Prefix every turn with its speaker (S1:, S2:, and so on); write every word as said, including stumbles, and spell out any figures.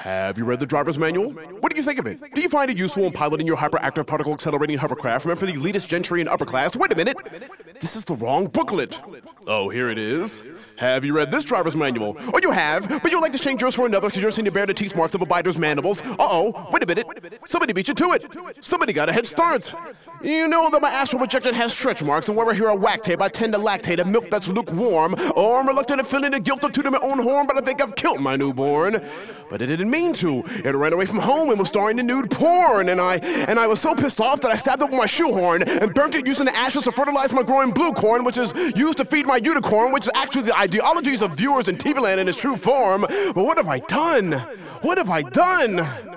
S1: Have you read the driver's manual? What do you think of it? Do you find it useful in piloting your hyperactive particle accelerating hovercraft meant for the elitist gentry and upper class? Wait a minute! This is the wrong booklet. Oh, here it is. Have you read this driver's manual? Oh, you have, but you'd like to change yours for another because you're seeing to bear the teeth marks of a bider's mandibles. Uh-oh, wait a minute. Somebody beat you to it. Somebody got a head start. You know that my astral projection has stretch marks, and where I hear a whack tape, I tend to lactate a milk that's lukewarm. Oh, I'm reluctant to feeling the guilt of tooting my own horn, but I think I've killed my newborn. But I didn't mean to. It ran away from home and was starring in nude porn, and I and I was so pissed off that I stabbed it with my shoehorn and burnt it using the ashes to fertilize my growing blue corn, which is used to feed my unicorn, which is actually the ideologies of viewers in T V land in its true form. But what have I done? What have I done?